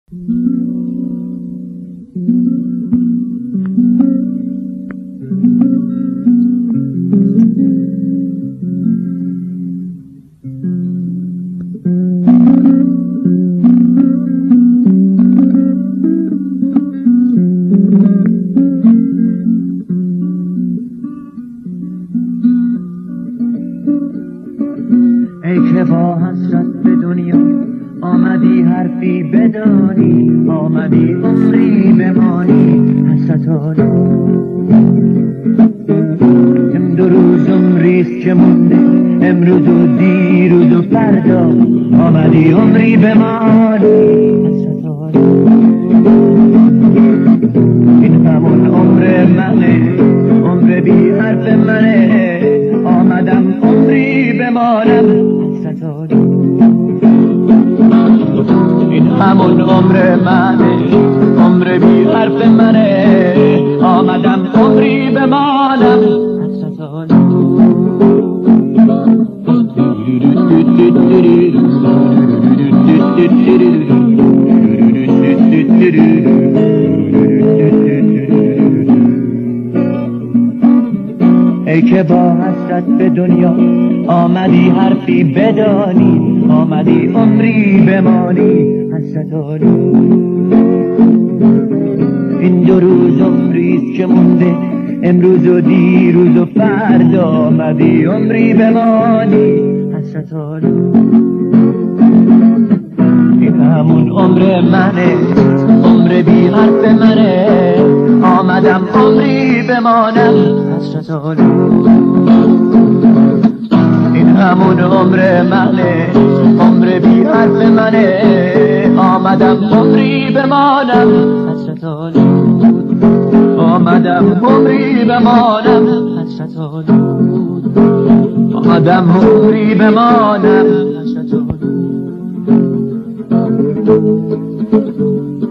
ای که با حسرت به دنیا آمدی حرفی بدانی، آمدی عمری بمانی حسرتانو. این دو روز عمریست که مونده، امروز و دیروز و فردا، آمدی عمری بمانی حسرتانو. این همون عمر منه، عمر بی حرف منه، آمدم عمری بمانم حسرتانو. این همون عمر منه، عمر بی حرف منه، آمدم عمری بمانم حسرتانو. ای که با حسرت به دنیا آمدی حرفی بدانی، آمدی عمری بمانی حسرتانو. این دو روز عمریست که مونده، امروز و دیروز و فردا، آمدی عمری بمانی حسرتانو. این همون عمر منه، عمر بی حرف منه، آمدم عمری بمانم حسرتانو. این همون عمر منه، عمر بی حرف منه، آمدم عمری بمانم حسرتانو. آمدم عمری بمانم حسرتانو. آمدم عمری بمانم حسرتانو.